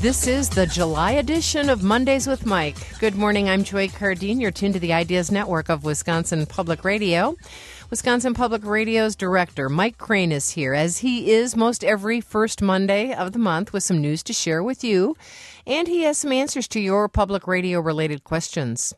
This is the July edition of Mondays with Mike. Good morning, I'm Joy Cardine. You're tuned to the Ideas Network of Wisconsin Public Radio. Wisconsin Public Radio's director, Mike Crane, is here, as he is most every first Monday of the month, with some news to share with you. And he has some answers to your public radio-related questions.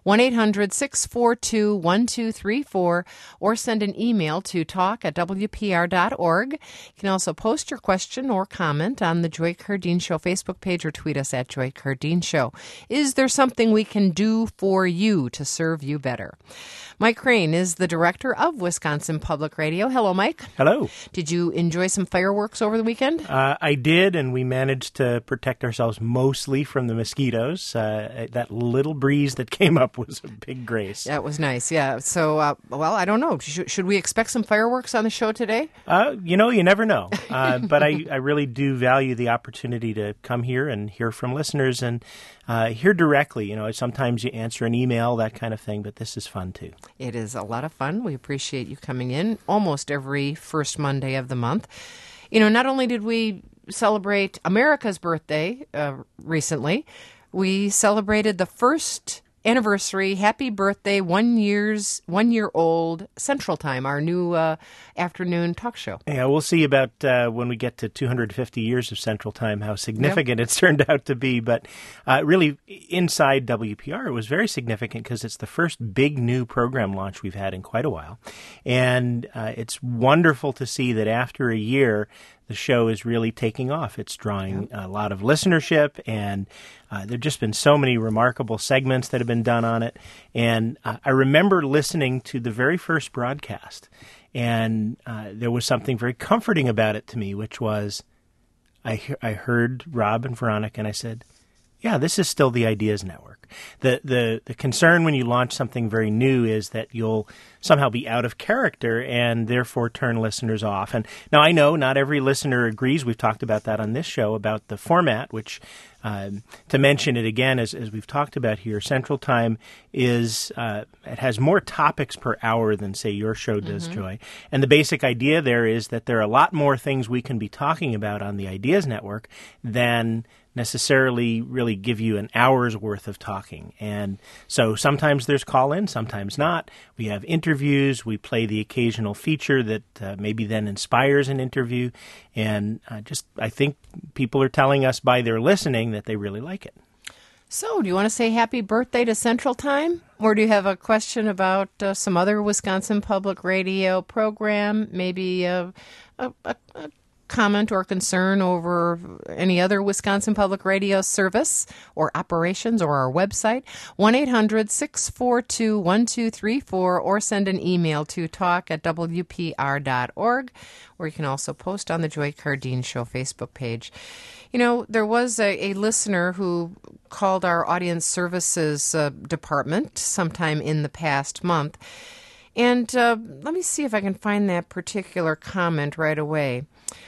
1-800-642-1234 or send an email to talk@wpr.org. You can also post your question or comment on the Joy Cardine Show Facebook page or tweet us at Joy Cardine Show. Is there something we can do for you to serve you better? Mike Crane is the director of Wisconsin Public Radio. Hello, Mike. Hello. Did you enjoy some fireworks over the weekend? I did, and we managed to protect ourselves mostly from the mosquitoes. That little breeze that came up was a big grace. That was nice, yeah. So, I don't know. Should we expect some fireworks on the show today? You never know. But I really do value the opportunity to come here and hear from listeners and hear directly. Sometimes you answer an email, that kind of thing, but this is fun too. It is a lot of fun. We appreciate you coming in almost every first Monday of the month. Not only did we celebrate America's birthday recently, we celebrated the first anniversary, happy birthday, 1 year old Central Time, our new afternoon talk show. Yeah, we'll see about when we get to 250 years of Central Time how significant it's turned out to be. But really, inside WPR, it was very significant because it's the first big new program launch we've had in quite a while. And it's wonderful to see that after a year, the show is really taking off. It's drawing a lot of listenership, and there have just been so many remarkable segments that have been done on it. And I remember listening to the very first broadcast, and there was something very comforting about it to me, which was I heard Rob and Veronica, and I said, yeah, this is still the Ideas Network. The concern when you launch something very new is that you'll somehow be out of character and therefore turn listeners off. And now I know not every listener agrees. We've talked about that on this show, about the format, which to mention it again, as we've talked about here, Central Time is it has more topics per hour than, say, your show does, Joy. And the basic idea there is that there are a lot more things we can be talking about on the Ideas Network than necessarily really give you an hour's worth of talking. And so sometimes there's call-in, sometimes not. We have interviews. We play the occasional feature that maybe then inspires an interview. And I think people are telling us by their listening that they really like it. So do you want to say happy birthday to Central Time? Or do you have a question about some other Wisconsin Public Radio program, maybe a comment or concern over any other Wisconsin Public Radio service or operations or our website? 1-800-642-1234 or send an email to talk@wpr.org, or you can also post on the Joy Cardine Show Facebook page. There was a listener who called our audience services department sometime in the past month, and let me see if I can find that particular comment right away.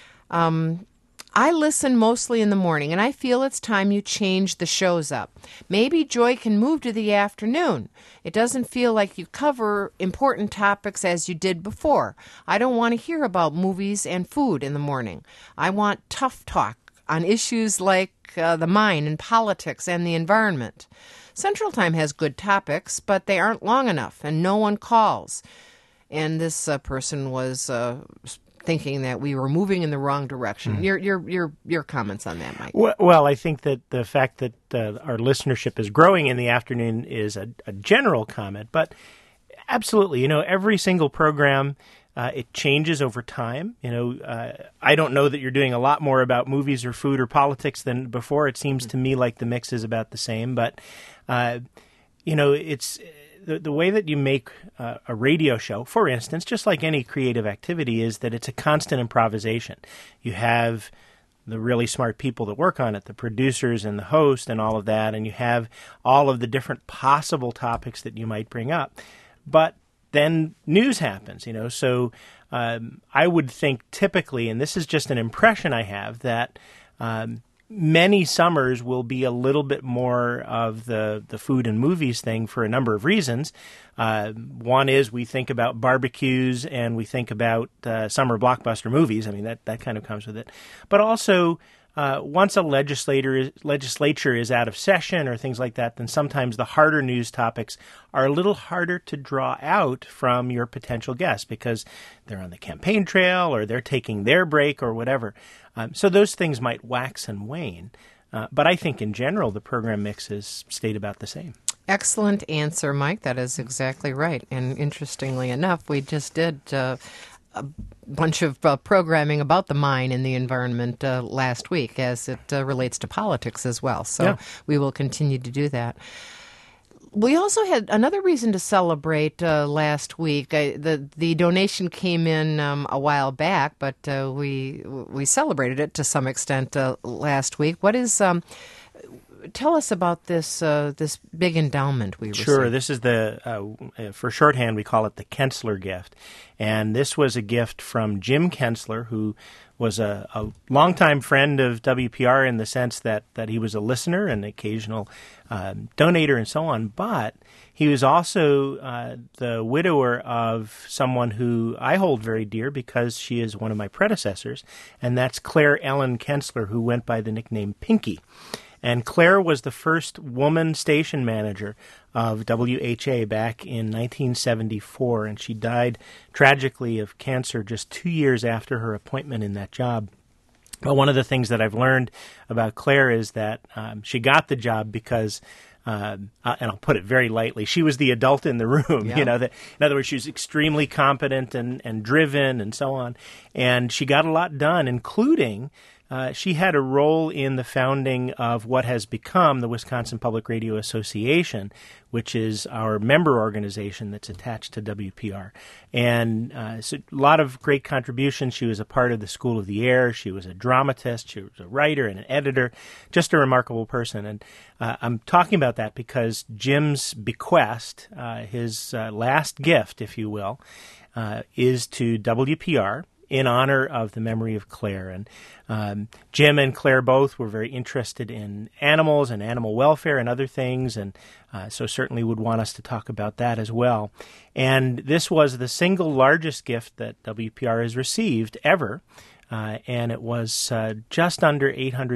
I listen mostly in the morning, and I feel it's time you change the shows up. Maybe Joy can move to the afternoon. It doesn't feel like you cover important topics as you did before. I don't want to hear about movies and food in the morning. I want tough talk on issues like the mine and politics and the environment. Central Time has good topics, but they aren't long enough, and no one calls. And this person was thinking that we were moving in the wrong direction. Your comments on that, Mike? Well, I think that the fact that our listenership is growing in the afternoon is a general comment, but absolutely, every single program, it changes over time. I don't know that you're doing a lot more about movies or food or politics than before. It seems to me like the mix is about the same, but it's the way that you make a radio show, for instance, just like any creative activity, is that it's a constant improvisation. You have the really smart people that work on it, the producers and the host and all of that, and you have all of the different possible topics that you might bring up. But then news happens, So I would think typically, and this is just an impression I have, that many summers will be a little bit more of the food and movies thing for a number of reasons. One is we think about barbecues and we think about summer blockbuster movies. I mean, that kind of comes with it. But also once a legislature is out of session or things like that, then sometimes the harder news topics are a little harder to draw out from your potential guests because they're on the campaign trail or they're taking their break or whatever. So those things might wax and wane. But I think in general, the program mix has stayed about the same. Excellent answer, Mike. That is exactly right. And interestingly enough, we just did a bunch of programming about the mine and the environment last week as it relates to politics as well. So we will continue to do that. We also had another reason to celebrate last week. The donation came in a while back, but we celebrated it to some extent last week. What is tell us about this this big endowment we received. Sure. This is for shorthand, we call it the Kensler gift. And this was a gift from Jim Kensler, who was a longtime friend of WPR in the sense that he was a listener and occasional donator and so on. But he was also the widower of someone who I hold very dear because she is one of my predecessors, and that's Claire Ellen Kensler, who went by the nickname Pinky. And Claire was the first woman station manager of WHA back in 1974, and she died tragically of cancer just 2 years after her appointment in that job. But one of the things that I've learned about Claire is that she got the job because, and I'll put it very lightly, she was the adult in the room. Yeah. You know, in other words, she was extremely competent and driven and so on. And she got a lot done, including she had a role in the founding of what has become the Wisconsin Public Radio Association, which is our member organization that's attached to WPR. And so a lot of great contributions. She was a part of the School of the Air. She was a dramatist. She was a writer and an editor. Just a remarkable person. And I'm talking about that because Jim's bequest, his last gift, if you will, is to WPR in honor of the memory of Claire. And Jim and Claire both were very interested in animals and animal welfare and other things, and so certainly would want us to talk about that as well. And this was the single largest gift that WPR has received ever, and it was just under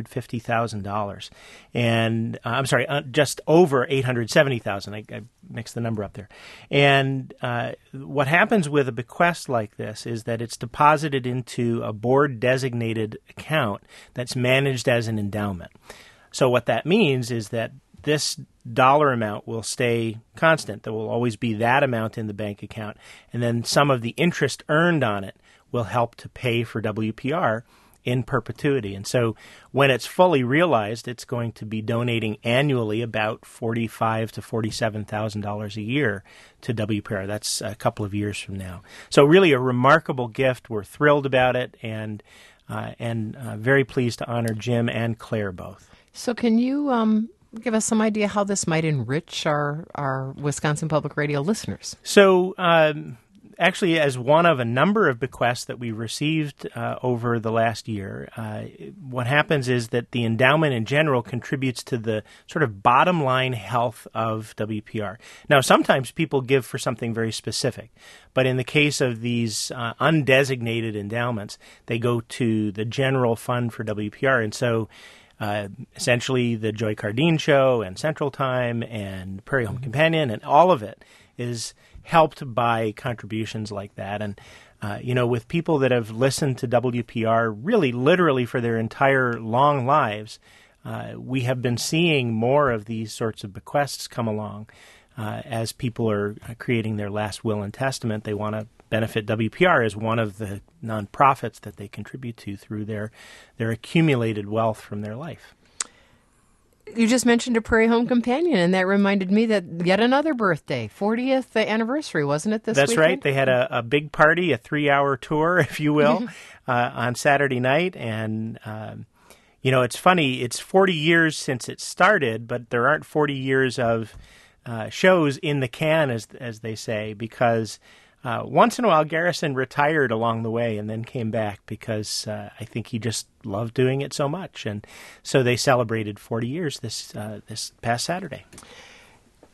$850,000. And I'm sorry, just over $870,000. I mixed the number up there. And what happens with a bequest like this is that it's deposited into a board-designated account that's managed as an endowment. So what that means is that this dollar amount will stay constant. There will always be that amount in the bank account, and then some of the interest earned on it will help to pay for WPR in perpetuity. And so when it's fully realized, it's going to be donating annually about $45,000 to $47,000 a year to WPR. That's a couple of years from now. So really a remarkable gift. We're thrilled about it and very pleased to honor Jim and Claire both. So can you give us some idea how this might enrich our Wisconsin Public Radio listeners? So actually, as one of a number of bequests that we received over the last year, what happens is that the endowment in general contributes to the sort of bottom line health of WPR. Now, sometimes people give for something very specific, but in the case of these undesignated endowments, they go to the general fund for WPR. And so essentially the Joy Cardine Show and Central Time and Prairie Home Companion and all of it is helped by contributions like that. And, with people that have listened to WPR really literally for their entire long lives, we have been seeing more of these sorts of bequests come along. As people are creating their last will and testament, they want to benefit WPR as one of the nonprofits that they contribute to through their accumulated wealth from their life. You just mentioned a Prairie Home Companion, and that reminded me that yet another birthday, 40th anniversary, wasn't it this That's weekend? right. They had a big party, a 3-hour tour, if you will, on Saturday night. And, it's funny. It's 40 years since it started, but there aren't 40 years of shows in the can, as they say, because once in a while Garrison retired along the way and then came back because I think he just loved doing it so much. And so they celebrated 40 years this past Saturday.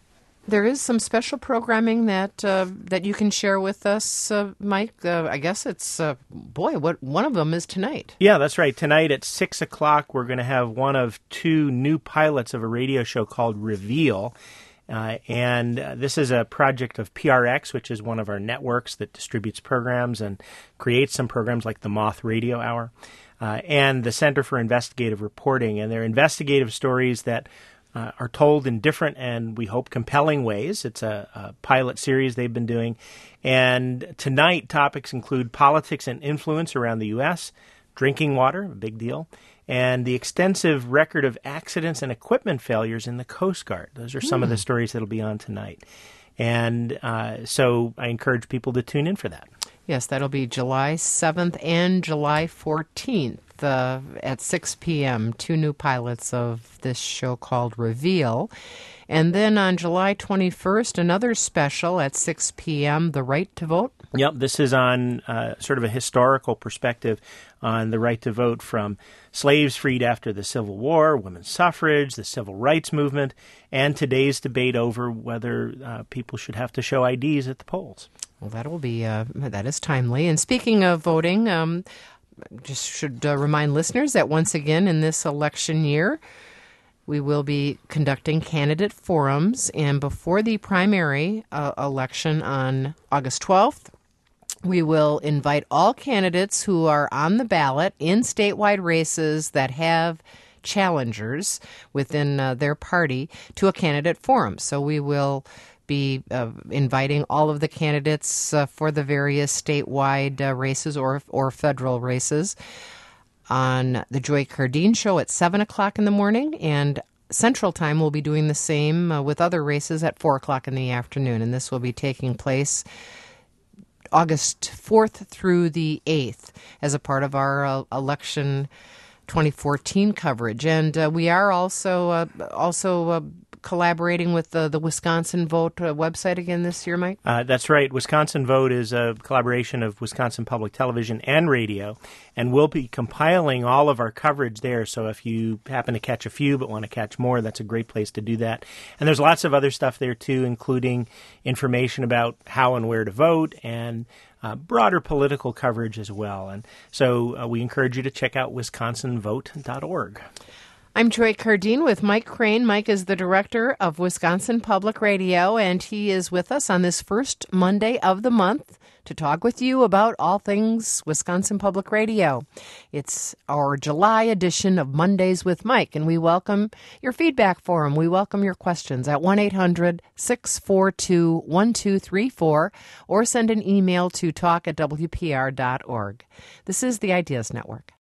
There is some special programming that you can share with us, Mike. I guess it's, what one of them is tonight. Yeah, that's right. Tonight at 6 o'clock, we're going to have one of two new pilots of a radio show called Reveal. And this is a project of PRX, which is one of our networks that distributes programs and creates some programs like the Moth Radio Hour, and the Center for Investigative Reporting. And they're investigative stories that are told in different and, we hope, compelling ways. It's a pilot series they've been doing. And tonight, topics include politics and influence around the U.S., drinking water, a big deal, and the extensive record of accidents and equipment failures in the Coast Guard. Those are some of the stories that'll be on tonight. And so I encourage people to tune in for that. Yes, that'll be July 7th and July 14th at 6 p.m., two new pilots of this show called Reveal. And then on July 21st, another special at 6 p.m., The Right to Vote. Yep, this is on sort of a historical perspective on the right to vote, from slaves freed after the Civil War, women's suffrage, the civil rights movement, and today's debate over whether people should have to show IDs at the polls. Well, that is timely. And speaking of voting, just should remind listeners that once again in this election year, we will be conducting candidate forums, and before the primary election on August 12th, we will invite all candidates who are on the ballot in statewide races that have challengers within their party to a candidate forum. So we will be inviting all of the candidates for the various statewide races or federal races on the Joy Cardeen Show at 7 o'clock in the morning, and Central Time will be doing the same with other races at 4 o'clock in the afternoon, and this will be taking place August 4th through the 8th as a part of our election 2014 coverage. And we are also collaborating with the Wisconsin Vote website again this year, Mike? That's right. Wisconsin Vote is a collaboration of Wisconsin Public Television and Radio, and we'll be compiling all of our coverage there. So if you happen to catch a few but want to catch more, that's a great place to do that. And there's lots of other stuff there, too, including information about how and where to vote and broader political coverage as well. And so we encourage you to check out wisconsinvote.org. I'm Joy Cardeen with Mike Crane. Mike is the director of Wisconsin Public Radio, and he is with us on this first Monday of the month to talk with you about all things Wisconsin Public Radio. It's our July edition of Mondays with Mike, and we welcome your feedback for him. We welcome your questions at 1-800-642-1234 or send an email to talk@wpr.org. This is the Ideas Network.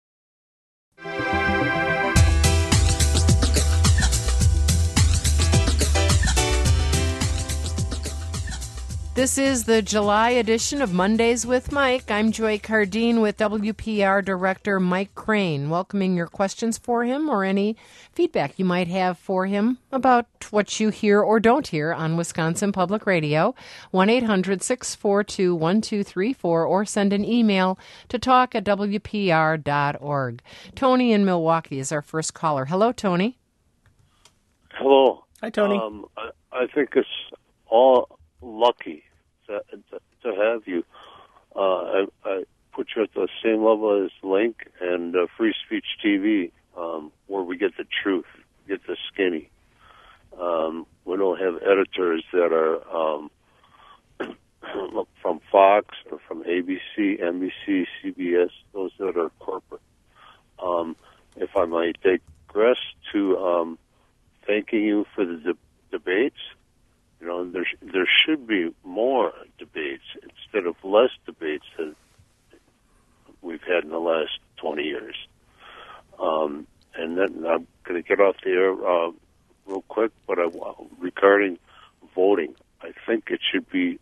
This is the July edition of Mondays with Mike. I'm Joy Cardeen with WPR Director Mike Crane, welcoming your questions for him or any feedback you might have for him about what you hear or don't hear on Wisconsin Public Radio. 1-800-642-1234 or send an email to talk@wpr.org. Tony in Milwaukee is our first caller. Hello, Tony. Hello. Hi, Tony. I think it's all lucky to have you. I put you at the same level as Link and Free Speech TV, where we get the truth, get the skinny. We don't have editors that are from Fox or from ABC, NBC, CBS, those that are corporate. If I might digress to thanking you for the debates. You know, there should be more debates instead of less debates than we've had in the last 20 years. And then I'm going to get off the air real quick, but regarding voting, I think it should be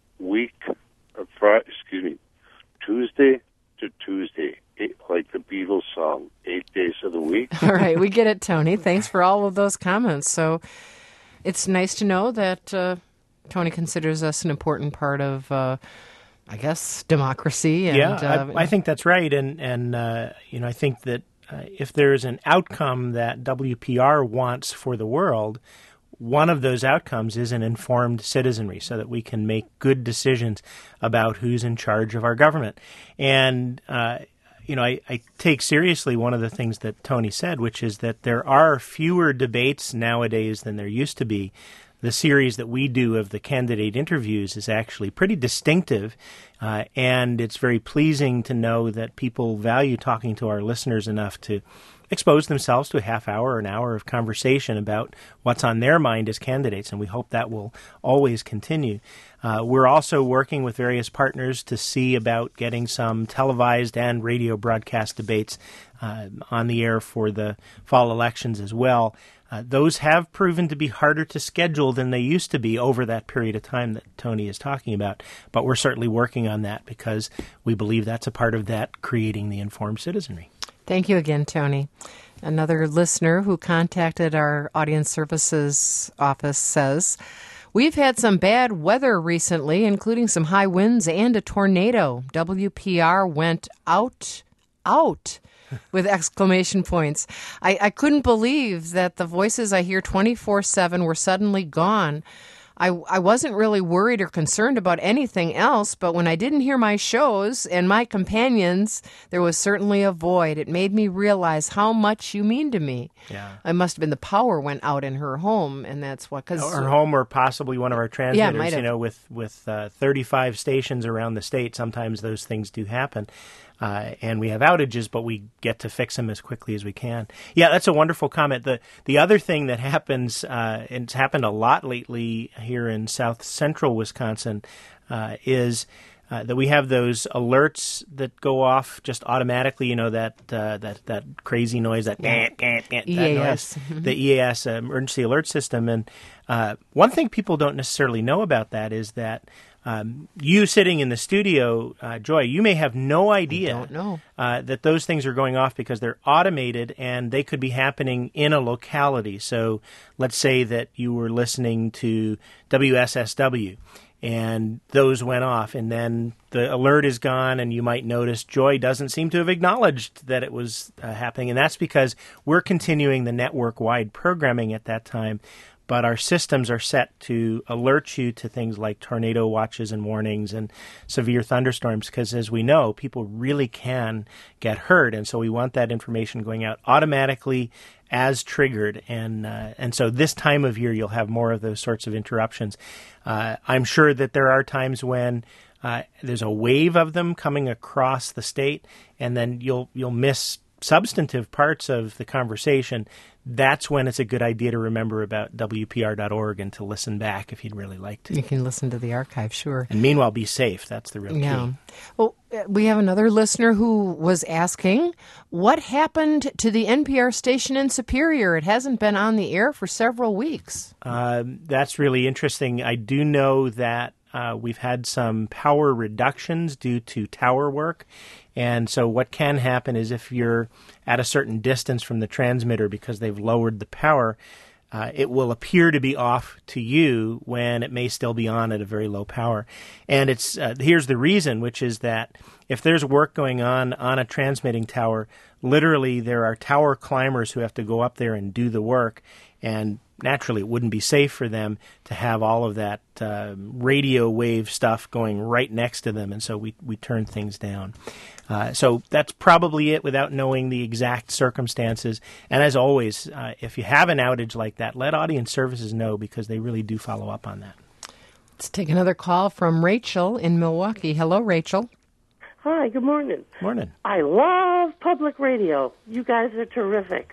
Tuesday to Tuesday, like the Beatles song, 8 days of the week. All right, we get it, Tony. Thanks for all of those comments. So it's nice to know that Tony considers us an important part of, I guess, democracy. And, I think that's right. And you know, I think that if there is an outcome that WPR wants for the world, one of those outcomes is an informed citizenry so that we can make good decisions about who's in charge of our government. And, I take seriously one of the things that Tony said, which is that there are fewer debates nowadays than there used to be. The series that we do of the candidate interviews is actually pretty distinctive, and it's very pleasing to know that people value talking to our listeners enough to expose themselves to a half hour or an hour of conversation about what's on their mind as candidates, and we hope that will always continue. We're also working with various partners to see about getting some televised and radio broadcast debates on the air for the fall elections as well. Those have proven to be harder to schedule than they used to be over that period of time that Tony is talking about. But we're certainly working on that because we believe that's a part of that creating the informed citizenry. Thank you again, Tony. Another listener who contacted our audience services office says, "We've had some bad weather recently, including some high winds and a tornado. WPR went out. With exclamation points. I couldn't believe that the voices I hear 24/7 were suddenly gone. I wasn't really worried or concerned about anything else, but when I didn't hear my shows and my companions, there was certainly a void. It made me realize how much you mean to me." Yeah. It must have been the power went out in her home, and that's what... Cause, her home or possibly one of our transmitters, yeah, with 35 stations around the state, sometimes those things do happen. And we have outages, but we get to fix them as quickly as we can. Yeah, that's a wonderful comment. The other thing that happens, and it's happened a lot lately here in south central Wisconsin, is that we have those alerts that go off just automatically. That crazy noise, that EAS, noise, the EAS emergency alert system. And one thing people don't necessarily know about that is that. You sitting in the studio, Joy, you may have no idea don't know. That those things are going off because they're automated and they could be happening in a locality. So let's say that you were listening to WSSW and those went off and then the alert is gone and you might notice Joy doesn't seem to have acknowledged that it was happening. And that's because we're continuing the network-wide programming at that time. But our systems are set to alert you to things like tornado watches and warnings and severe thunderstorms because, as we know, people really can get hurt. And so we want that information going out automatically as triggered. And so this time of year, you'll have more of those sorts of interruptions. I'm sure that there are times when there's a wave of them coming across the state, and then you'll miss substantive parts of the conversation. That's when it's a good idea to remember about WPR.org and to listen back if you'd really like to. You can listen to the archive, sure. And meanwhile, be safe. That's the real key. Yeah. Well, we have another listener who was asking, what happened to the NPR station in Superior? It hasn't been on the air for several weeks. That's really interesting. I do know that we've had some power reductions due to tower work. And so what can happen is if you're at a certain distance from the transmitter because they've lowered the power, it will appear to be off to you when it may still be on at a very low power. And it's here's the reason, which is that if there's work going on a transmitting tower, literally there are tower climbers who have to go up there and do the work. And naturally, it wouldn't be safe for them to have all of that radio wave stuff going right next to them, and so we turn things down. So that's probably it without knowing the exact circumstances. And as always, if you have an outage like that, let audience services know because they really do follow up on that. Let's take another call from Rachel in Milwaukee. Hello, Rachel. Hi, good morning. Morning. I love public radio. You guys are terrific.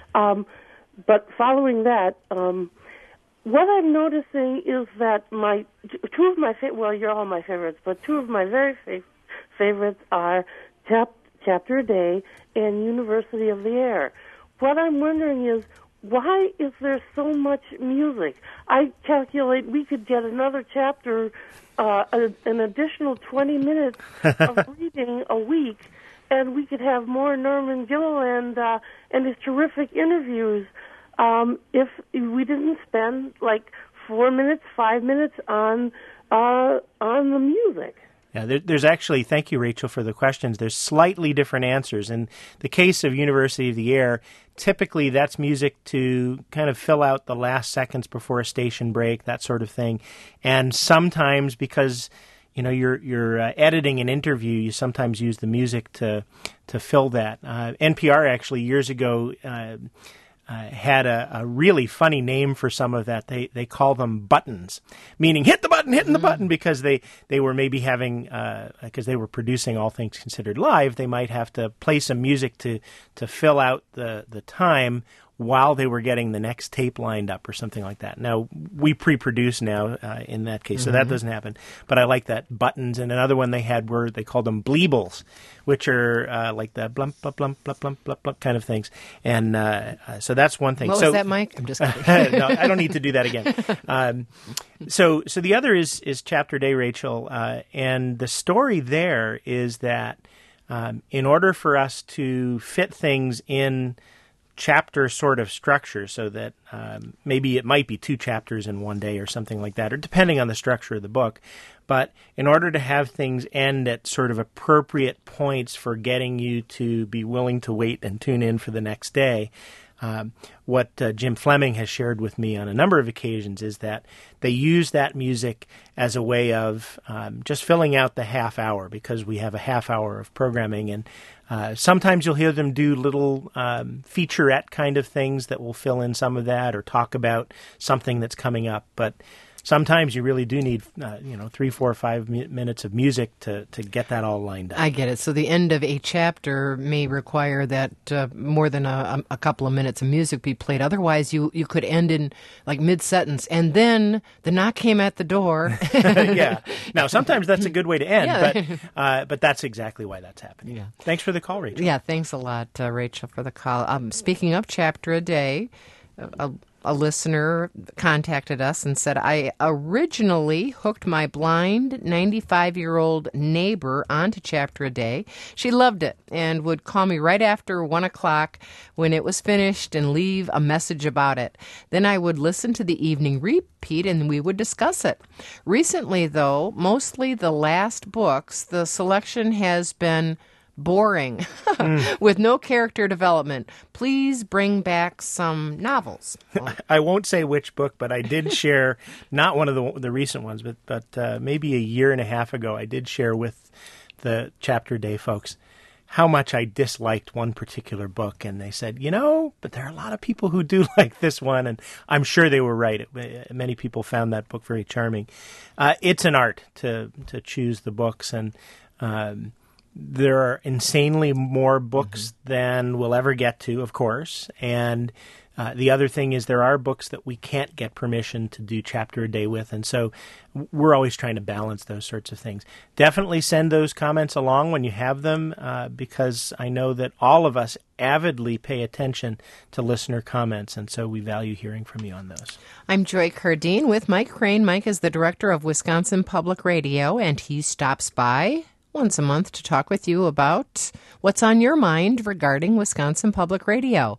But following that, what I'm noticing is that you're all my favorites, but two of my very favorites are Chapter a Day and University of the Air. What I'm wondering is, why is there so much music? I calculate we could get another chapter, an additional 20 minutes of reading a week, and we could have more Norman Gilliland and his terrific interviews if we didn't spend like 4 minutes, 5 minutes on the music. Yeah, there's actually, thank you, Rachel, for the questions. There's slightly different answers. In the case of University of the Air, typically that's music to kind of fill out the last seconds before a station break, that sort of thing. And sometimes, because you're editing an interview, you sometimes use the music to fill that. NPR actually years ago had a really funny name for some of that. They call them buttons, meaning hitting the button, because they were maybe having, because they were producing All Things Considered live, they might have to play some music to fill out the time while they were getting the next tape lined up or something like that. Now, we pre-produce now in that case, so that doesn't happen. But I like that, buttons. And another one they had were, they called them bleebles, which are like the blump, blump, blump, blump, blump, blump, blump kind of things. And so that's one thing. What was that, Mike? I'm just kidding. No, I don't need to do that again. So the other is Chapter Day, Rachel. And the story there is that in order for us to fit things in chapter sort of structure, so that maybe it might be 2 chapters in one day or something like that, or depending on the structure of the book. But in order to have things end at sort of appropriate points for getting you to be willing to wait and tune in for the next day, what Jim Fleming has shared with me on a number of occasions is that they use that music as a way of just filling out the half hour, because we have a half hour of programming. And sometimes you'll hear them do little featurette kind of things that will fill in some of that or talk about something that's coming up. But sometimes you really do need, 3, 4, 5 minutes of music to get that all lined up. I get it. So the end of a chapter may require that more than a couple of minutes of music be played. Otherwise, you could end in like mid-sentence, and then the knock came at the door. Yeah. Now, sometimes that's a good way to end, Yeah. but that's exactly why that's happening. Yeah. Thanks for the call, Rachel. Yeah, thanks a lot, Rachel, for the call. Speaking of Chapter a Day, a listener contacted us and said, I originally hooked my blind 95-year-old neighbor onto Chapter a Day. She loved it and would call me right after 1 o'clock when it was finished and leave a message about it. Then I would listen to the evening repeat and we would discuss it. Recently, though, mostly the last books, the selection has been boring with no character development. Please bring back some novels. I won't say which book, but I did share, not one of the recent ones, but maybe a year and a half ago, I did share with the Chapter Day folks how much I disliked one particular book. And they said, but there are a lot of people who do like this one. And I'm sure they were right. Many people found that book very charming. It's an art to choose the books, and there are insanely more books than we'll ever get to, of course. And the other thing is there are books that we can't get permission to do Chapter a Day with. And so we're always trying to balance those sorts of things. Definitely send those comments along when you have them, because I know that all of us avidly pay attention to listener comments. And so we value hearing from you on those. I'm Joy Cardine with Mike Crane. Mike is the director of Wisconsin Public Radio, and he stops by once a month to talk with you about what's on your mind regarding Wisconsin Public Radio.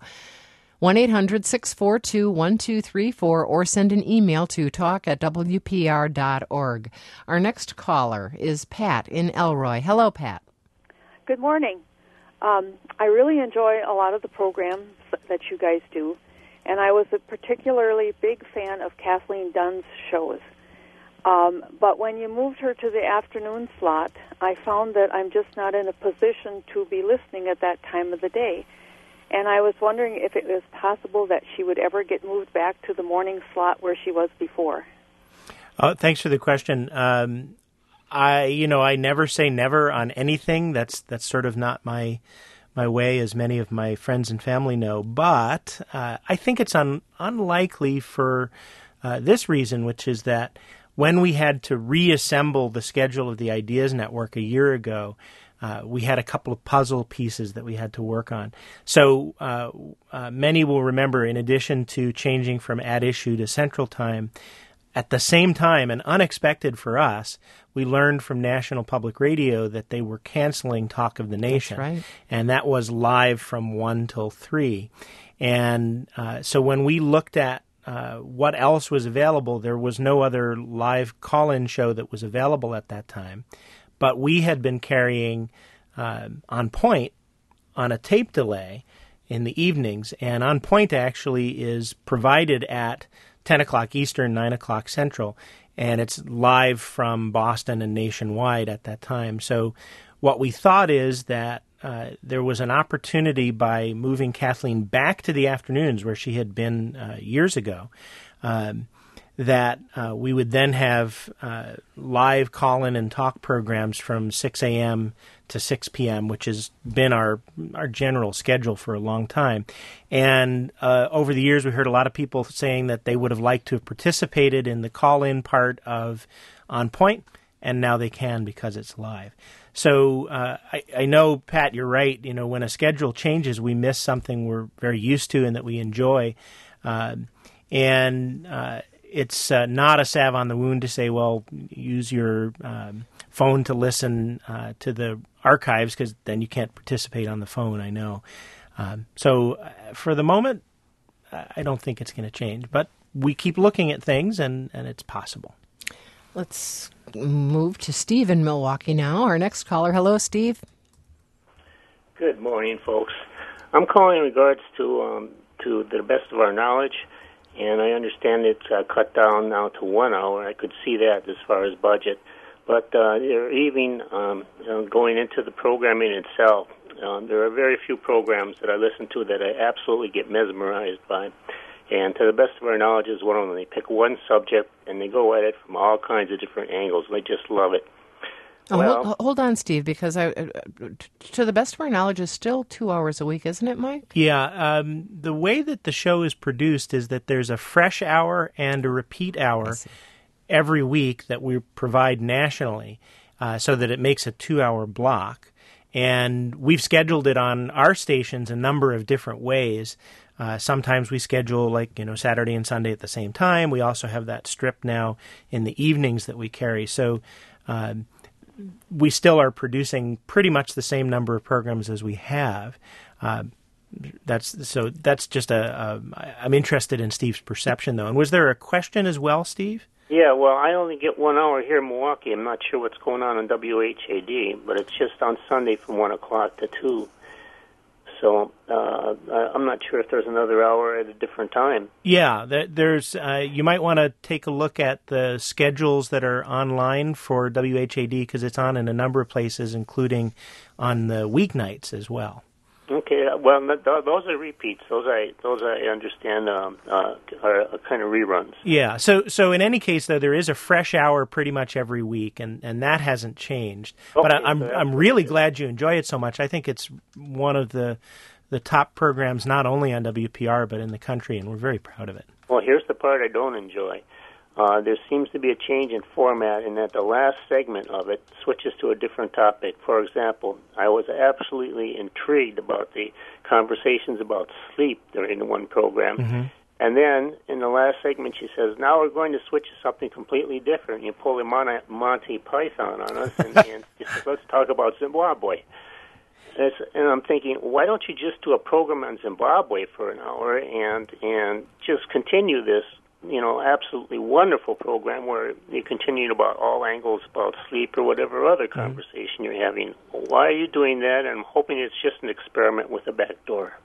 1-800-642-1234 or send an email to talk@wpr.org. Our next caller is Pat in Elroy. Hello, Pat. Good morning. I really enjoy a lot of the programs that you guys do, and I was a particularly big fan of Kathleen Dunn's shows. But when you moved her to the afternoon slot, I found that I'm just not in a position to be listening at that time of the day. And I was wondering if it was possible that she would ever get moved back to the morning slot where she was before. Thanks for the question. I never say never on anything. That's sort of not my way, as many of my friends and family know. But I think it's unlikely for this reason, which is that when we had to reassemble the schedule of the Ideas Network a year ago, we had a couple of puzzle pieces that we had to work on. So many will remember, in addition to changing from at issue to Central Time, at the same time, and unexpected for us, we learned from National Public Radio that they were canceling Talk of the Nation. That's right. And that was live from 1 till 3. And so when we looked at what else was available, there was no other live call-in show that was available at that time. but we had been carrying On Point on a tape delay in the evenings, and On Point actually is provided at 10 o'clock Eastern, 9 o'clock Central, and it's live from Boston and nationwide at that time. So what we thought is that there was an opportunity by moving Kathleen back to the afternoons where she had been years ago, that we would then have live call-in and talk programs from 6 a.m. to 6 p.m., which has been our general schedule for a long time. And over the years, we heard a lot of people saying that they would have liked to have participated in the call-in part of On Point, and now they can because it's live. So I know, Pat, you're right. You know, when a schedule changes, we miss something we're very used to and that we enjoy. It's not a salve on the wound to say, well, use your phone to listen to the archives, because then you can't participate on the phone, I know. So for the moment, I don't think it's going to change. But we keep looking at things, and it's possible. Let's move to Steve in Milwaukee now. Our next caller. Hello, Steve. Good morning, folks. I'm calling in regards to the best of our knowledge, and I understand it's cut down now to 1 hour. I could see that as far as budget. But even going into the programming itself, there are very few programs that I listen to that I absolutely get mesmerized by. And to the best of our knowledge is one of them. They pick one subject, and they go at it from all kinds of different angles. I just love it. Hold on, Steve, because to the best of our knowledge is still 2 hours a week, isn't it, Mike? Yeah. The way that the show is produced is that there's a fresh hour and a repeat hour every week that we provide nationally, so that it makes a 2-hour block. And we've scheduled it on our stations a number of different ways. Sometimes we schedule Saturday and Sunday at the same time. We also have that strip now in the evenings that we carry. So we still are producing pretty much the same number of programs as we have. That's just I'm interested in Steve's perception, though. And was there a question as well, Steve? Yeah, well, I only get 1 hour here in Milwaukee. I'm not sure what's going on WHAD, but it's just on Sunday from 1 o'clock to 2. So I'm not sure if there's another hour at a different time. Yeah, there's. You might want to take a look at the schedules that are online for WHAD, because it's on in a number of places, including on the weeknights as well. Okay, well, those are repeats. Those I understand are kind of reruns. Yeah. So in any case, though, there is a fresh hour pretty much every week, and that hasn't changed. Okay, but I'm really glad you enjoy it so much. I think it's one of the top programs not only on WPR but in the country, and we're very proud of it. Well, here's the part I don't enjoy. There seems to be a change in format in that the last segment of it switches to a different topic. For example, I was absolutely intrigued about the conversations about sleep during the one program. Mm-hmm. And then in the last segment she says, now we're going to switch to something completely different. You pull a Monty Python on us and she says, let's talk about Zimbabwe. And I'm thinking, why don't you just do a program on Zimbabwe for an hour and just continue this, absolutely wonderful program where you continue about all angles about sleep or whatever other conversation you're having. Why are you doing that? And I'm hoping it's just an experiment with a back door.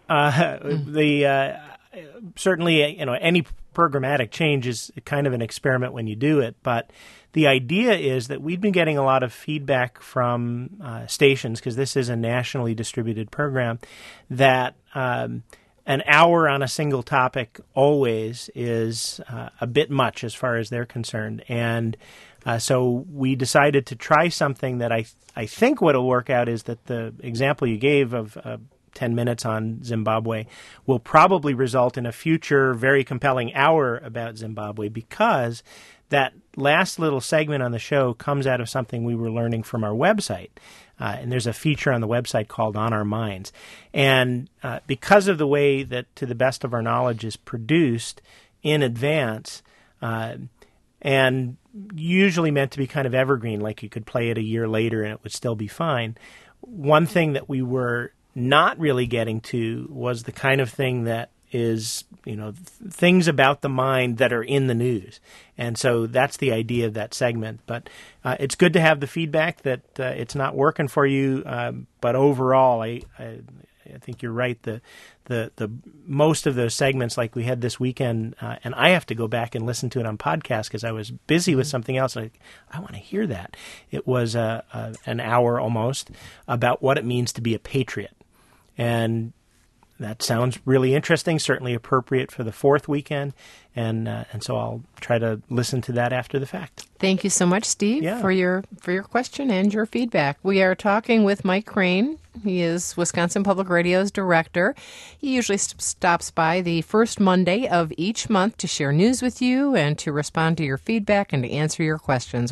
Certainly, any programmatic change is kind of an experiment when you do it, but the idea is that we've been getting a lot of feedback from stations, because this is a nationally distributed program, that an hour on a single topic always is a bit much as far as they're concerned. And so we decided to try something that I think what will work out is that the example you gave of 10 minutes on Zimbabwe will probably result in a future very compelling hour about Zimbabwe, because that last little segment on the show comes out of something we were learning from our website. And there's a feature on the website called On Our Minds. And because of the way that, to the best of our knowledge, is produced in advance, and usually meant to be kind of evergreen, like you could play it a year later and it would still be fine, one thing that we were not really getting to was the kind of thing that is things about the mind that are in the news, and so that's the idea of that segment. But it's good to have the feedback that it's not working for you. But overall, I think you're right. The most of those segments, like we had this weekend, and I have to go back and listen to it on podcast because I was busy with something else. I want to hear that. It was an hour almost about what it means to be a patriot, and that sounds really interesting, certainly appropriate for the fourth weekend, and so I'll try to listen to that after the fact. Thank you so much, Steve, for your question and your feedback. We are talking with Mike Crane. He is Wisconsin Public Radio's director. He usually stops by the first Monday of each month to share news with you and to respond to your feedback and to answer your questions.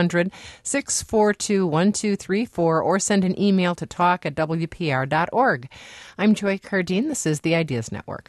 1-800-642-1234 or send an email to talk@wpr.org. I'm Joy Cardine. This is the Ideas Network.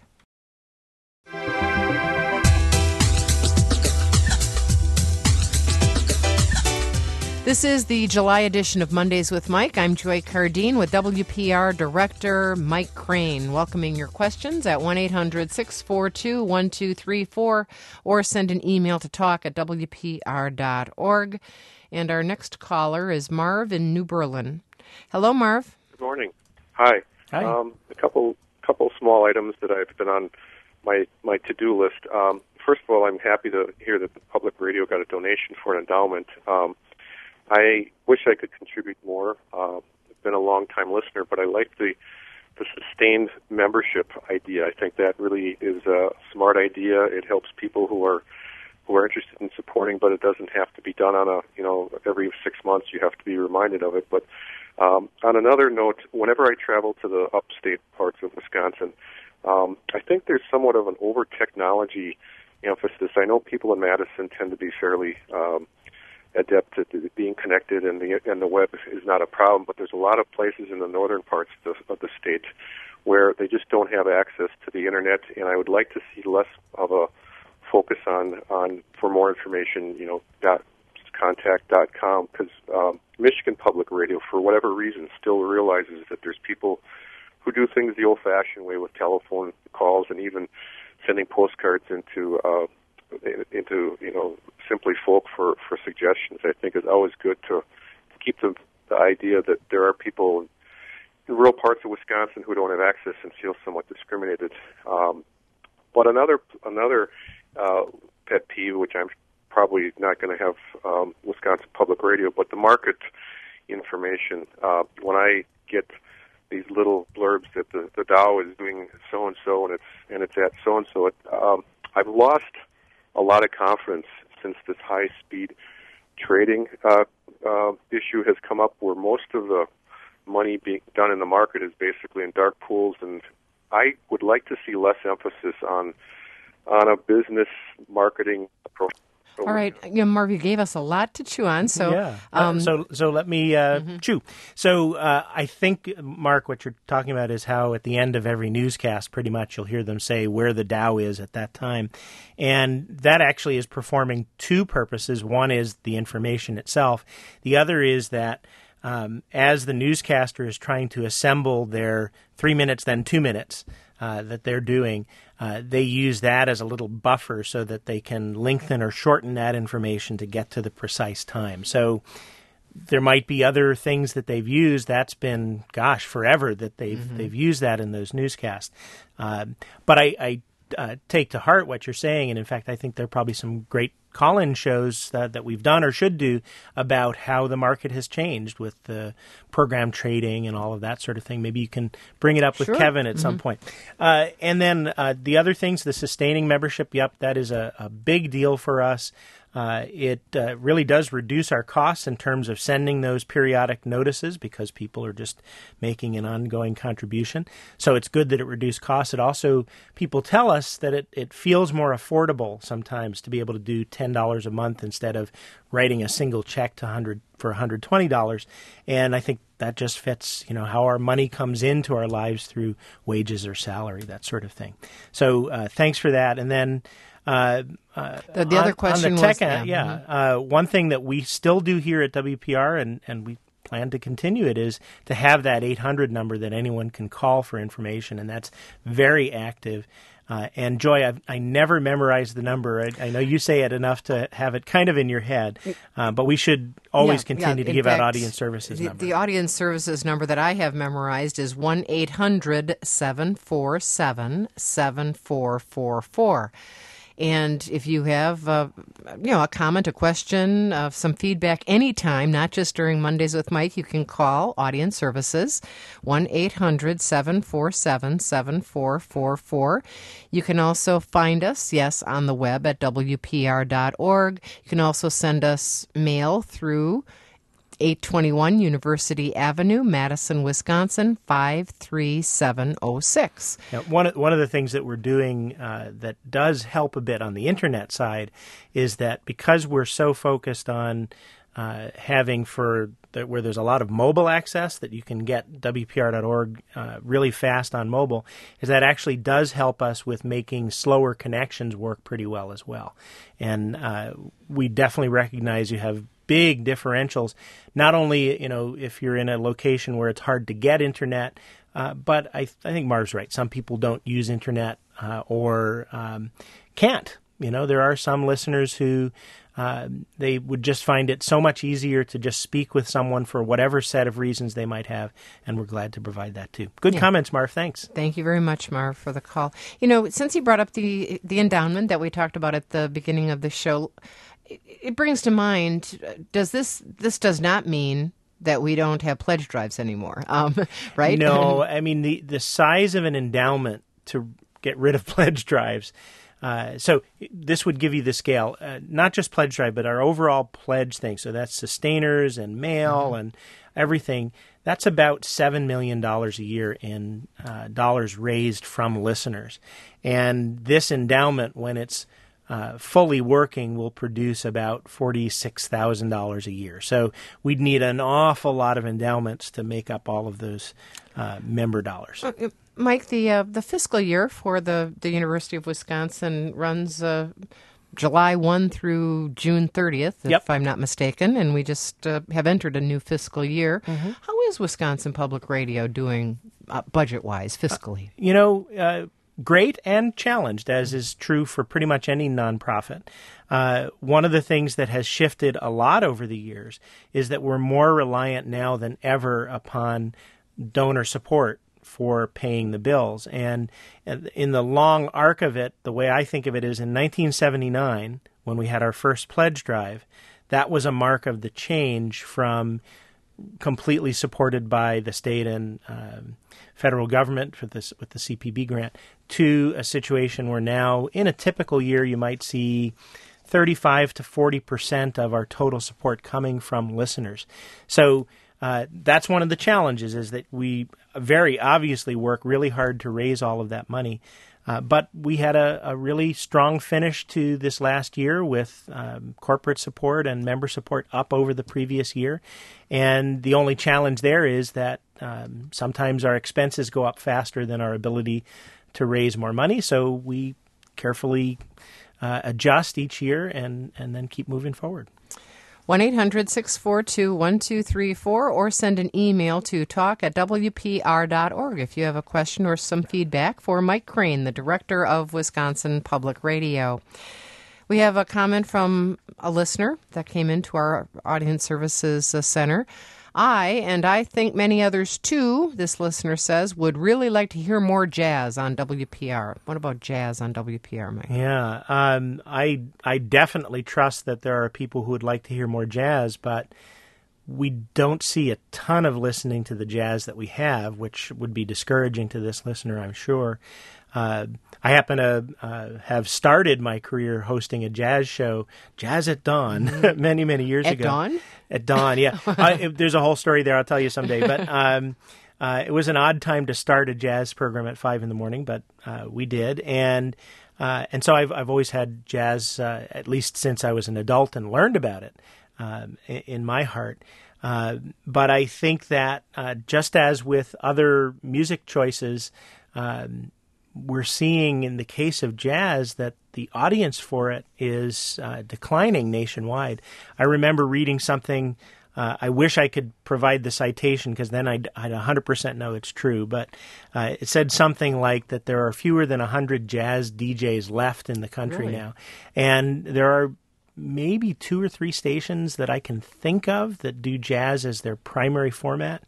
This is the July edition of Mondays with Mike. I'm Joy Cardine with WPR Director Mike Crane, welcoming your questions at 1-800-642-1234 or send an email to talk@wpr.org. And our next caller is Marv in New Berlin. Hello, Marv. Good morning. Hi. Hi. A couple small items that I've been on my to-do list. First of all, I'm happy to hear that the public radio got a donation for an endowment. I wish I could contribute more. I've been a long-time listener, but I like the sustained membership idea. I think that really is a smart idea. It helps people who are interested in supporting, but it doesn't have to be done on every 6 months. You have to be reminded of it. But on another note, whenever I travel to the upstate parts of Wisconsin, I think there's somewhat of an over-technology emphasis. I know people in Madison tend to be fairly adept at being connected, and the web is not a problem. But there's a lot of places in the northern parts of the state where they just don't have access to the internet, and I would like to see less of a focus on for more information, contact.com, because Michigan Public Radio, for whatever reason, still realizes that there's people who do things the old-fashioned way with telephone calls and even sending postcards into Simply Folk for suggestions. I think is always good to keep the idea that there are people in rural parts of Wisconsin who don't have access and feel somewhat discriminated. But another pet peeve, which I'm probably not going to have Wisconsin Public Radio, but the market information. When I get these little blurbs that the Dow is doing so and so, and it's at so and so, I've lost a lot of confidence since this high-speed trading issue has come up, where most of the money being done in the market is basically in dark pools, and I would like to see less emphasis on a business marketing approach. All right, Marv, you gave us a lot to chew on. So, yeah. So let me chew. So I think, Mark, what you're talking about is how at the end of every newscast, pretty much you'll hear them say where the Dow is at that time. And that actually is performing two purposes. One is the information itself. The other is that as the newscaster is trying to assemble their 3 minutes, then 2 minutes that they're doing, they use that as a little buffer so that they can lengthen or shorten that information to get to the precise time. So there might be other things that they've used. That's been, forever that they've used that in those newscasts. But I take to heart what you're saying, and in fact, I think there are probably some great call-in shows that we've done or should do about how the market has changed with the program trading and all of that sort of thing. Maybe you can bring it up with Kevin at some point. And then the other things, the sustaining membership, that is a big deal for us. It really does reduce our costs in terms of sending those periodic notices because people are just making an ongoing contribution. So it's good that it reduced costs. It also, people tell us that it feels more affordable sometimes to be able to do $10 a month instead of writing a single check for $120. And I think that just fits, how our money comes into our lives through wages or salary, that sort of thing. So thanks for that. And then the other question on the tech was, one thing that we still do here at WPR, and we plan to continue it, is to have that 800 number that anyone can call for information, and that's very active. And Joy, I never memorized the number. I know you say it enough to have it kind of in your head, but we should always continue to give out audience services number. The audience services number that I have memorized is 1-800-747-7444. And if you have, a comment, a question, some feedback anytime, not just during Mondays with Mike, you can call Audience Services, 1-800-747-7444. You can also find us, on the web at WPR.org. You can also send us mail through 821 University Avenue, Madison, Wisconsin, 53706. Now, one of the things that we're doing that does help a bit on the internet side is that because we're so focused on having where there's a lot of mobile access that you can get WPR.org really fast on mobile, is that actually does help us with making slower connections work pretty well as well. And we definitely recognize you have big differentials, not only if you're in a location where it's hard to get internet, but I think Marv's right. Some people don't use internet or can't. There are some listeners who they would just find it so much easier to just speak with someone for whatever set of reasons they might have, and we're glad to provide that too. Good comments, Marv. Thanks. Thank you very much, Marv, for the call. Since you brought up the endowment that we talked about at the beginning of the show, it brings to mind, this does not mean that we don't have pledge drives anymore, right? No, I mean, the size of an endowment to get rid of pledge drives, so this would give you the scale, not just pledge drive, but our overall pledge thing. So that's sustainers and mail and everything. That's about $7 million a year in dollars raised from listeners. And this endowment, when it's fully working, will produce about $46,000 a year. So we'd need an awful lot of endowments to make up all of those member dollars. Mike, the fiscal year for the University of Wisconsin runs July 1 through June 30th, if I'm not mistaken, and we just have entered a new fiscal year. Mm-hmm. How is Wisconsin Public Radio doing budget-wise, fiscally? Great and challenged, as is true for pretty much any nonprofit. One of the things that has shifted a lot over the years is that we're more reliant now than ever upon donor support for paying the bills. And in the long arc of it, the way I think of it is in 1979, when we had our first pledge drive, that was a mark of the change from completely supported by the state and federal government with the CPB grant to a situation where now, in a typical year, you might see 35 to 40% of our total support coming from listeners. So that's one of the challenges, is that we very obviously work really hard to raise all of that money. But we had a really strong finish to this last year with corporate support and member support up over the previous year. And the only challenge there is that sometimes our expenses go up faster than our ability to raise more money. So we carefully adjust each year and then keep moving forward. 1-800-642-1234 or send an email to talk@wpr.org if you have a question or some feedback for Mike Crane, the director of Wisconsin Public Radio. We have a comment from a listener that came into our Audience Services Center. I think many others too, this listener says, would really like to hear more jazz on WPR. What about jazz on WPR, Mike? Yeah, I definitely trust that there are people who would like to hear more jazz, but we don't see a ton of listening to the jazz that we have, which would be discouraging to this listener, I'm sure. I happen to have started my career hosting a jazz show, Jazz at Dawn, many, many years ago. At dawn? At dawn, yeah. There's a whole story there I'll tell you someday. But it was an odd time to start a jazz program at 5 in the morning, but we did. And so I've always had jazz, at least since I was an adult and learned about it in my heart. But I think that just as with other music choices, we're seeing in the case of jazz that the audience for it is declining nationwide. I remember reading something I wish I could provide the citation because then I'd 100% know it's true. But it said something like that there are fewer than 100 jazz DJs left in the country now. And there are maybe 2 or 3 stations that I can think of that do jazz as their primary format.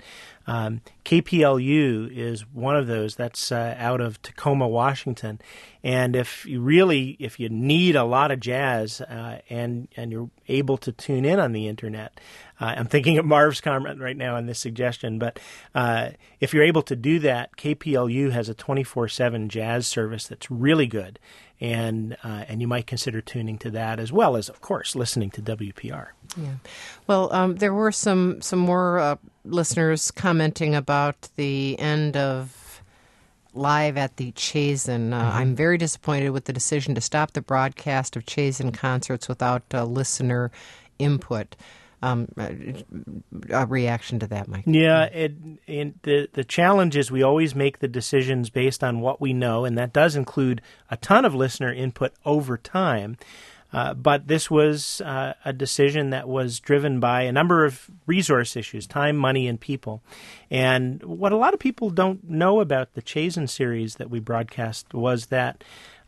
KPLU is one of those. That's out of Tacoma, Washington. And if you need a lot of jazz and you're able to tune in on the internet, I'm thinking of Marv's comment right now on this suggestion, but if you're able to do that, KPLU has a 24/7 jazz service that's really good, and you might consider tuning to that as well as, of course, listening to WPR. Yeah. Well, there were some more listeners commenting about the end of Live at the Chazen. I'm very disappointed with the decision to stop the broadcast of Chazen concerts without listener input. A reaction to that, Mike? Yeah, the challenge is we always make the decisions based on what we know, and that does include a ton of listener input over time. But this was a decision that was driven by a number of resource issues, time, money, and people. And what a lot of people don't know about the Chazen series that we broadcast was that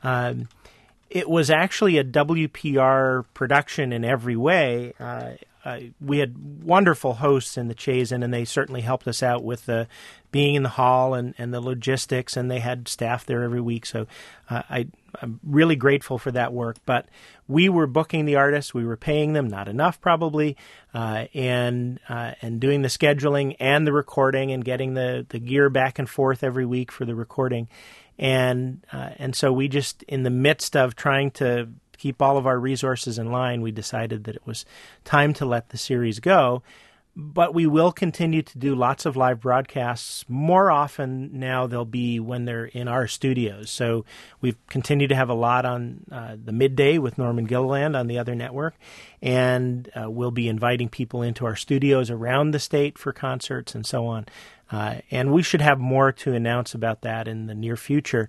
it was actually a WPR production in every way. We had wonderful hosts in the Chazen, and they certainly helped us out with the being in the hall and the logistics, and they had staff there every week. So I'm really grateful for that work. But we were booking the artists, we were paying them, not enough probably, and doing the scheduling and the recording and getting the gear back and forth every week for the recording. And so we just, in the midst of trying to keep all of our resources in line, we decided that it was time to let the series go. But we will continue to do lots of live broadcasts. More often now they'll be when they're in our studios. So we've continued to have a lot on the midday with Norman Gilliland on the other network. And we'll be inviting people into our studios around the state for concerts and so on. And we should have more to announce about that in the near future.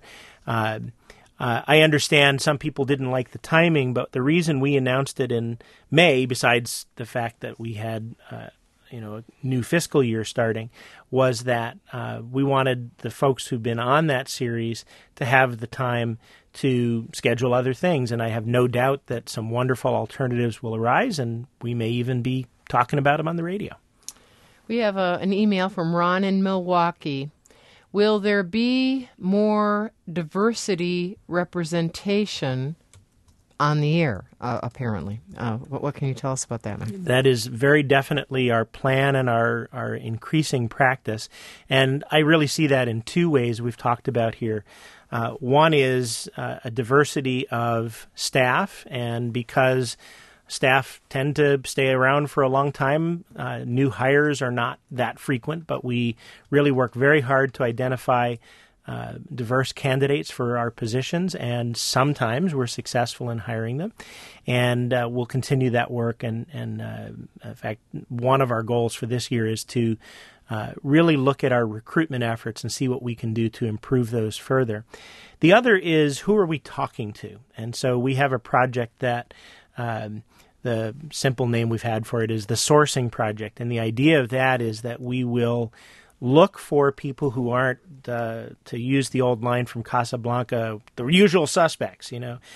I understand some people didn't like the timing, but the reason we announced it in May, besides the fact that we had a new fiscal year starting, was that we wanted the folks who've been on that series to have the time to schedule other things. And I have no doubt that some wonderful alternatives will arise, and we may even be talking about them on the radio. We have an email from Ron in Milwaukee. Will there be more diversity representation on the air, apparently? What can you tell us about that, Mike? That is very definitely our plan and our increasing practice. And I really see that in 2 ways we've talked about here. One is a diversity of staff, and because staff tend to stay around for a long time, new hires are not that frequent, but we really work very hard to identify diverse candidates for our positions, and sometimes we're successful in hiring them. And we'll continue that work. And in fact, one of our goals for this year is to really look at our recruitment efforts and see what we can do to improve those further. The other is, who are we talking to? And so we have a project that the simple name we've had for it is the Sourcing Project. And the idea of that is that we will look for people who aren't, to use the old line from Casablanca, the usual suspects.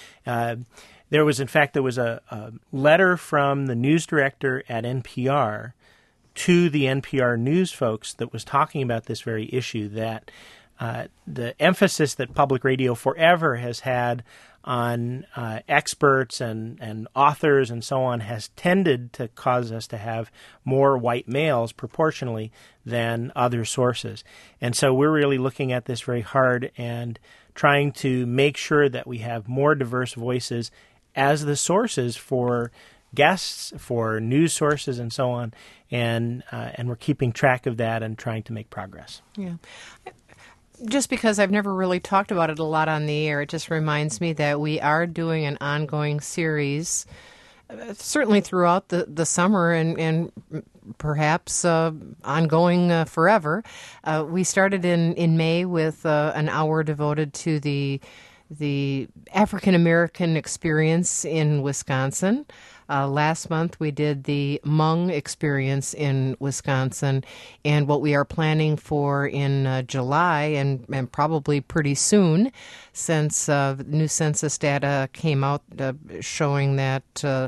There was a letter from the news director at NPR to the NPR news folks that was talking about this very issue, that the emphasis that public radio forever has had on experts and authors and so on has tended to cause us to have more white males proportionally than other sources. And so we're really looking at this very hard and trying to make sure that we have more diverse voices as the sources for guests, for news sources, and so on. And we're keeping track of that and trying to make progress. Yeah. Just because I've never really talked about it a lot on the air, it just reminds me that we are doing an ongoing series, certainly throughout the summer and perhaps ongoing forever. We started in May with an hour devoted to the African American experience in Wisconsin. Last month we did the Hmong experience in Wisconsin, and what we are planning for in July and probably pretty soon, since new census data came out showing that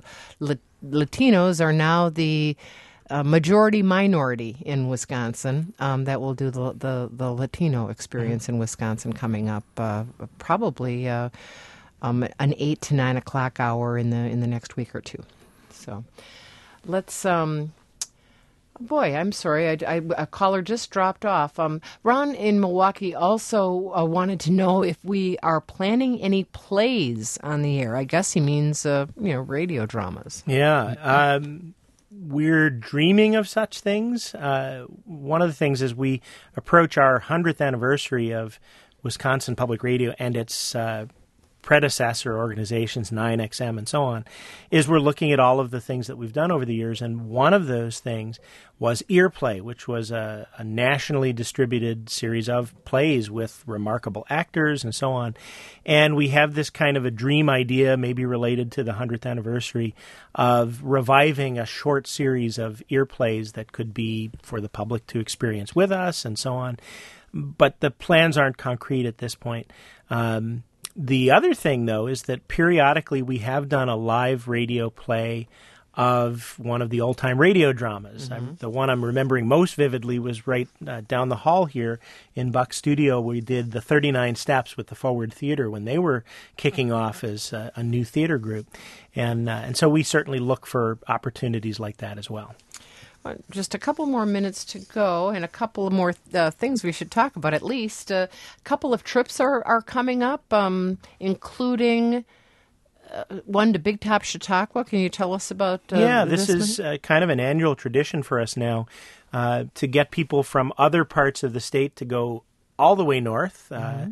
Latinos are now the majority minority in Wisconsin. That will do the Latino experience in Wisconsin coming up probably an 8 to 9 o'clock hour in the next week or two. So let's. Boy, I'm sorry. A caller just dropped off. Ron in Milwaukee also wanted to know if we are planning any plays on the air. I guess he means radio dramas. Yeah. We're dreaming of such things. One of the things as we approach our 100th anniversary of Wisconsin Public Radio and its predecessor organizations, 9XM and so on, is we're looking at all of the things that we've done over the years. And one of those things was Earplay, which was a nationally distributed series of plays with remarkable actors and so on. And we have this kind of a dream idea, maybe related to the 100th anniversary, of reviving a short series of Earplays that could be for the public to experience with us and so on. But the plans aren't concrete at this point. The other thing, though, is that periodically we have done a live radio play of one of the old-time radio dramas. The one I'm remembering most vividly was right down the hall here in Buck's studio. We did the 39 Steps with the Forward Theater when they were kicking off as a new theater group. And so we certainly look for opportunities like that as well. Just a couple more minutes to go, and a couple of more things we should talk about. At least a couple of trips are coming up, including one to Big Top Chautauqua. Can you tell us about this is kind of an annual tradition for us now to get people from other parts of the state to go all the way north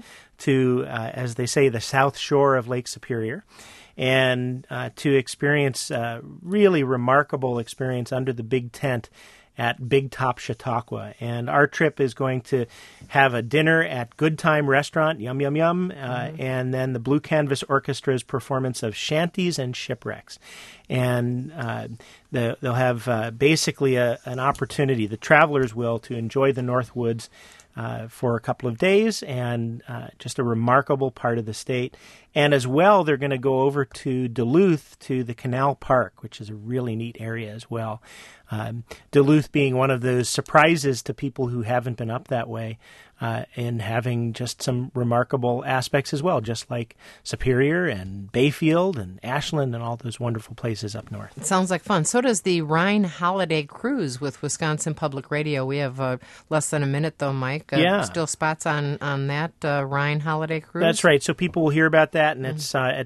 to, as they say, the south shore of Lake Superior, and to experience really remarkable experience under the big tent at Big Top Chautauqua. And our trip is going to have a dinner at Good Time Restaurant, yum, yum, yum, and then the Blue Canvas Orchestra's performance of Shanties and Shipwrecks. And they'll have basically an opportunity, the travelers will, to enjoy the North Woods for a couple of days, and just a remarkable part of the state. And as well, they're going to go over to Duluth to the Canal Park, which is a really neat area as well. Duluth being one of those surprises to people who haven't been up that way, and having just some remarkable aspects as well, just like Superior and Bayfield and Ashland and all those wonderful places up north. It sounds like fun. So does the Rhine Holiday Cruise with Wisconsin Public Radio. We have less than a minute, though, Mike. Still spots on that Rhine Holiday Cruise? That's right. So people will hear about that, and it's at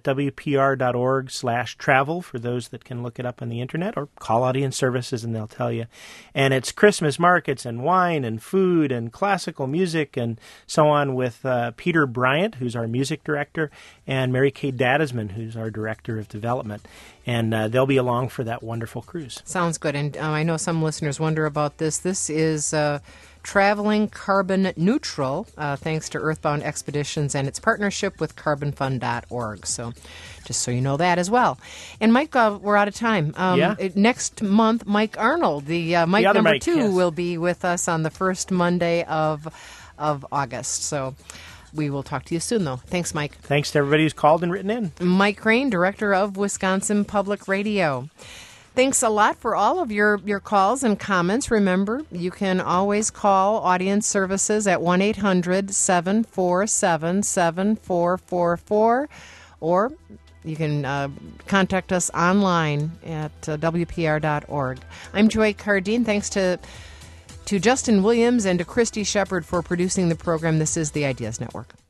WPR.org/travel for those that can look it up on the internet, or call Audience Services and they'll tell you. And it's Christmas markets and wine and food and classical music and so on with Peter Bryant, who's our music director, and Mary Kay Dadisman, who's our director of development. And they'll be along for that wonderful cruise. Sounds good. And I know some listeners wonder about this. This is traveling carbon neutral, thanks to Earthbound Expeditions and its partnership with carbonfund.org. So just so you know that as well. And Mike, we're out of time. Next month, Mike Arnold, the Mike number Mike, 2, yes, will be with us on the first Monday of August. So we will talk to you soon, though. Thanks, Mike. Thanks to everybody who's called and written in. Mike Crane, director of Wisconsin Public Radio. Thanks a lot for all of your calls and comments. Remember, you can always call Audience Services at 1-800-747-7444, or you can contact us online at WPR.org. I'm Joy Cardine. Thanks to Justin Williams and to Christy Shepard for producing the program. This is the Ideas Network.